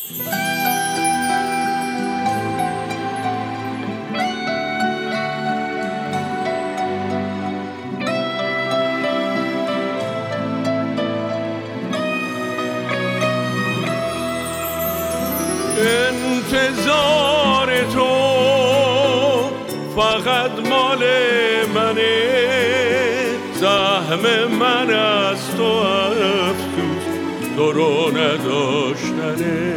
انتظار تو فقط مال منه، زحم من از تو افسوس تو رو نداشتنه.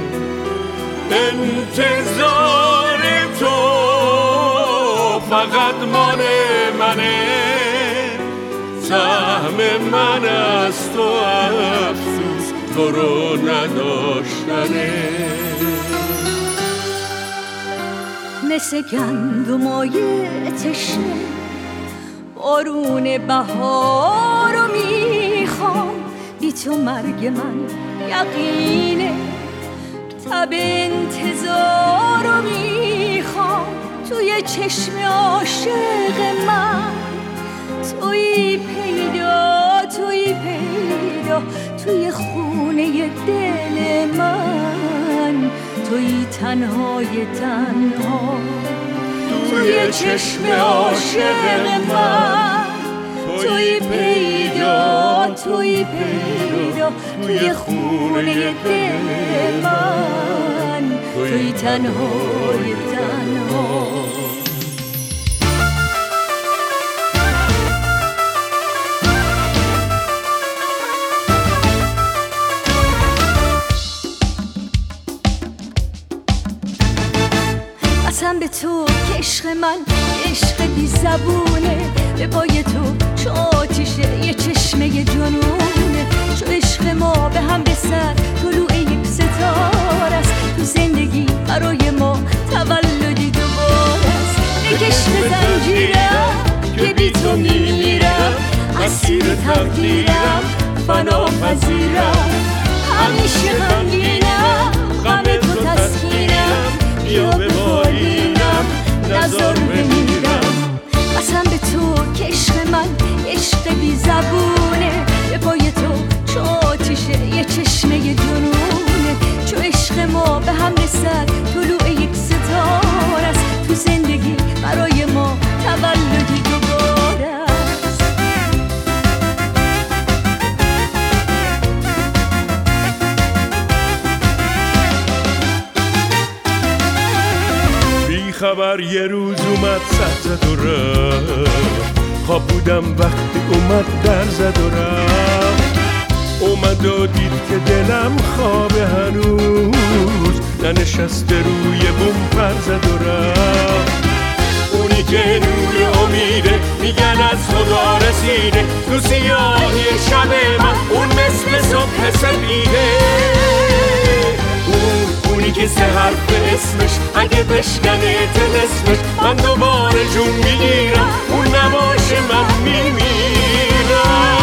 انتظار تو فقط مال منه، زحم من از تو افسوس تو رو نداشتنه. مثل گندمای تشنه بارون بهار رو میخوام، بی تو مرگ من یقینه. تب انتظار رو میخوام توی چشم عاشق من، توی پیدا توی خونه دل من، توی تنهای تنها توی چشم عاشق من، توی پیدا توی خونه دل من، توی تنهای تنها. قسم به تو که عشق من عشق بی زبونه، به پای تو چو آتیشه یه چشمه جنونه. چو عشق ما به هم رسد طلوع یک ستاره است، تو زندگی برای ما تولدی دوباره است. بکش به زنجیرم که بی تو میمیرم، اسیر تقدیرم فنا پذیرم. همیشه غمگینم غم تو تسکینم، بیا به بالینم نزار بمیرم. قسم به تو که عشق من عشق بی زبونه، به پای تو چو آتیشه یه چشمه جنونه. چو عشق ما به هم رسد طلوع یک ستاره است، تو زندگی برای ما تولدی دوباره است. بی خبر یه روز اومد سر زد و رفت، خواب بودم وقتی اومد در زد و رفت. اومد و دید که دلم خوابه هنوز، ننشسته روی بوم پر زد و رفت. اونی که نور امیده میگن از خدا رسیده، تو سیاهی شب من اون مثل صبح سپیده. اونی که سه حرف اسمش اگه بشکنه طلسمش، من دوباره جون میگیرم اون نباشه من میمیرم.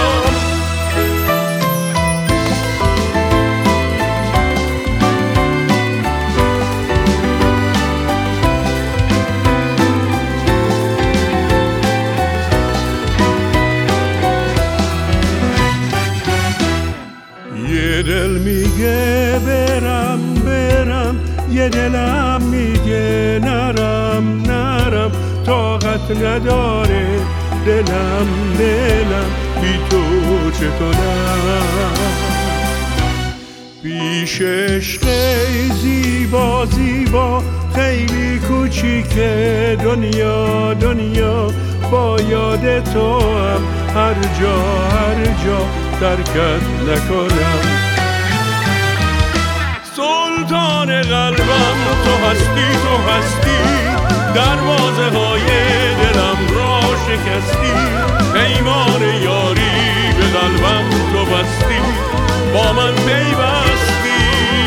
یه دل میگه برم برم، یه دلم میگه نرم نرم. طاقت نداره دلم بی تو چه کنم. پیش عشق زیبا زیبا خیلی کوچیکه دنیا، با یاد تو هم هر جا ترکت نکنم. سلطان قلبم تو هستی، دروازه های دلم را شکستی. پیمان یاری به قلبم تو بستی، با من پیوستی.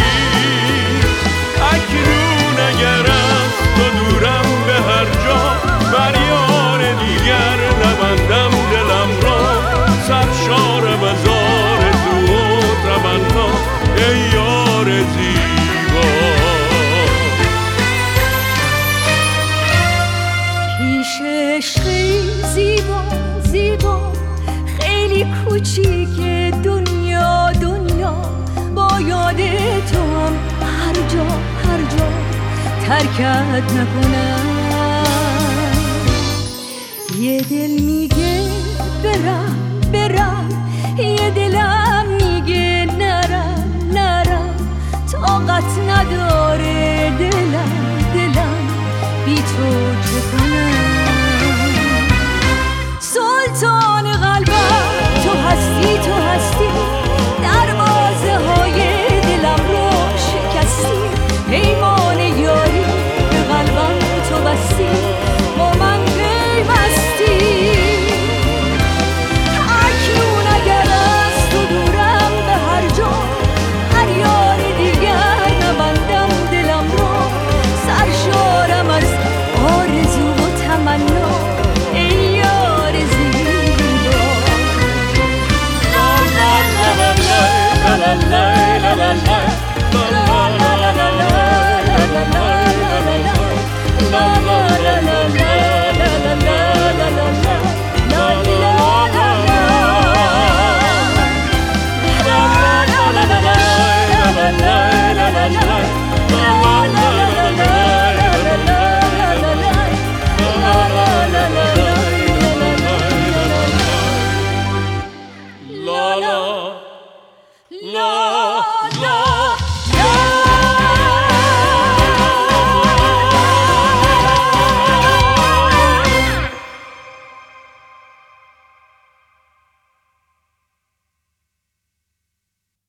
اکنون اگر از تو دورم به هر جا، بر یار دیگر نبندم دلم را. سرشارم از آرزو و تمنا، ای یار زیبا. پیش عشقی زیبا خیلی کوچیک دنیا، با ترکت نکنم. یه دل میگه برم یه دلم میگه نرم طاقت نداره دلم بی تو چه کنم.